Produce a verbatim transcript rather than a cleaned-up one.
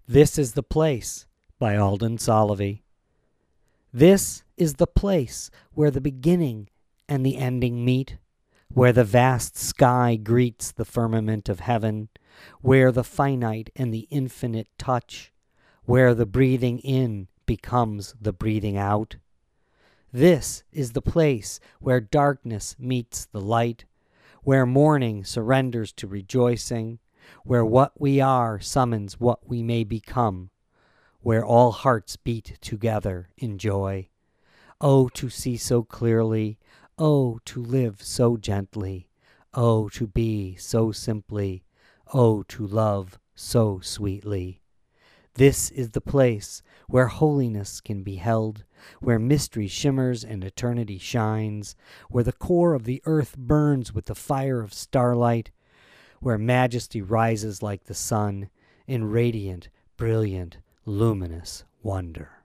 This is the Place by Alden Solovey. This is the place where the beginning and the ending meet, where the vast sky greets the firmament of heaven, where the finite and the infinite touch, where the breathing in becomes the breathing out. This is the place where darkness meets the light, where mourning surrenders to rejoicing, where what we are summons what we may become, where all hearts beat together in joy. Oh, to see so clearly, oh, to live so gently, oh, to be so simply, oh, to love so sweetly. This is the place where holiness can be held, where mystery shimmers and eternity shines, where the core of the earth burns with the fire of starlight, where majesty rises like the sun in radiant, brilliant, luminous wonder.